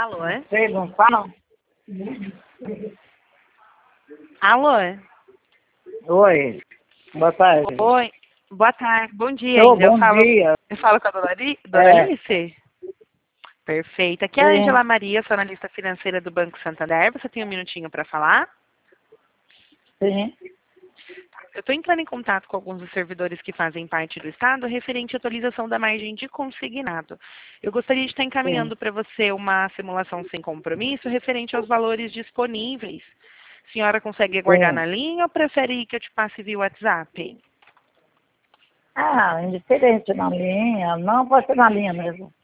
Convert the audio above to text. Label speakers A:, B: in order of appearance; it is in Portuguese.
A: Alô?
B: Vocês não falam?
A: Alô?
B: Oi, boa tarde.
A: Oi. Boa tarde. Bom dia
B: Ô,
A: ainda.
B: bom dia.
A: Eu falo com a dona
B: É,
A: Alice? Perfeito. Aqui é a
B: sim,
A: Ângela Maria, sou analista financeira do Banco Santander. Você tem um minutinho para falar?
B: sim,
A: Eu estou entrando em contato com alguns dos servidores que fazem parte do Estado referente à atualização da margem de consignado. Eu gostaria de estar
B: sim.
A: encaminhando para você uma simulação sem compromisso referente aos valores disponíveis. A senhora consegue aguardar
B: Sim.
A: na linha ou prefere que eu te passe via WhatsApp?
B: Ah, indiferente na linha. Não, pode ser na linha mesmo.